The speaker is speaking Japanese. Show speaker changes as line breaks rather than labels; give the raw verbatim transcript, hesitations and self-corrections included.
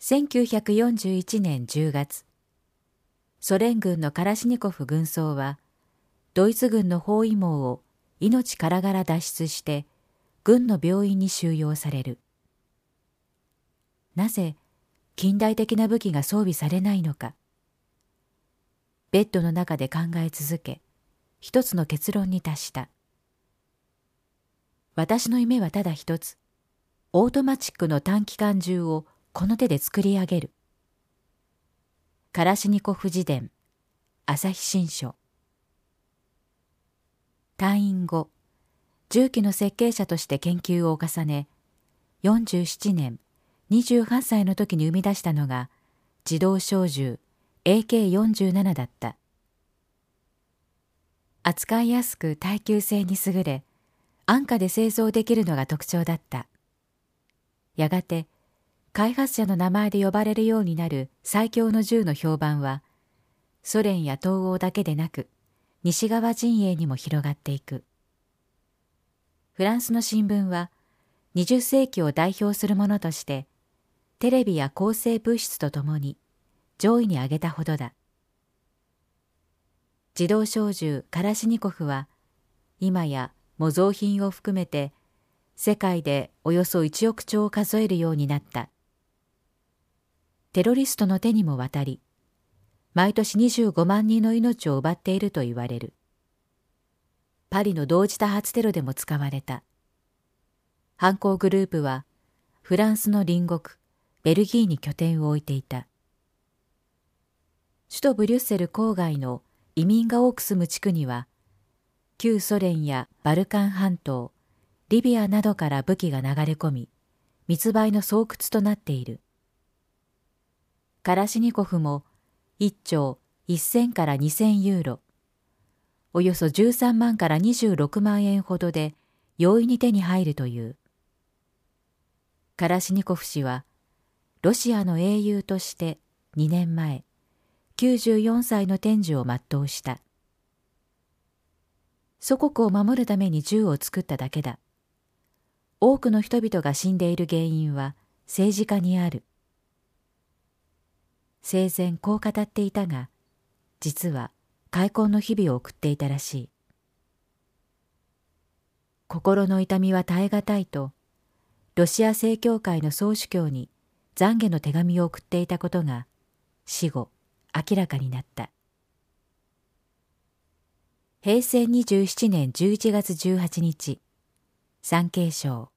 せんきゅうひゃくよんじゅういちねんじゅうがつ、ソ連軍のカラシニコフ軍曹は、ドイツ軍の包囲網を命からがら脱出して、軍の病院に収容される。なぜ近代的な武器が装備されないのか。ベッドの中で考え続け、一つの結論に達した。私の夢はただ一つ。オートマチックの短機関銃をこの手で作り上げる。カラシニコフ自伝、朝日新書。退院後、銃器の設計者として研究を重ね、よんじゅうななねん、にじゅうはっさいの時に生み出したのが自動小銃 エーケーよんじゅうなな だった。扱いやすく耐久性に優れ、安価で製造できるのが特徴だった。やがて、開発者の名前で呼ばれるようになる最強の銃の評判は、ソ連や東欧だけでなく、西側陣営にも広がっていく。フランスの新聞は、にじゅっせいきを代表するものとして、テレビや抗生物質とともに上位に挙げたほどだ。自動小銃カラシニコフは、今や模造品を含めて、世界でおよそいちおくちょうを数えるようになった。テロリストの手にも渡り、毎年にじゅうごまんにんの命を奪っていると言われる。パリの同時多発テロでも使われた。犯行グループは、フランスの隣国、ベルギーに拠点を置いていた。首都ブリュッセル郊外の移民が多く住む地区には、旧ソ連やバルカン半島、リビアなどから武器が流れ込み、密売の巣窟となっている。カラシニコフもいっちょうせんからにせんユーロ、およそじゅうさんまんからにじゅうろくまんえんほどで容易に手に入るという。カラシニコフ氏は、ロシアの英雄としてにねんまえ、きゅうじゅうよんさいの天寿を全うした。祖国を守るために銃を作っただけだ。多くの人々が死んでいる原因は政治家にある。生前こう語っていたが、実は悔恨の日々を送っていたらしい。心の痛みは耐え難いと、ロシア正教会の総主教に懺悔の手紙を送っていたことが死後明らかになった。へいせいにじゅうななねんじゅういちがつじゅうはちにち、産経省。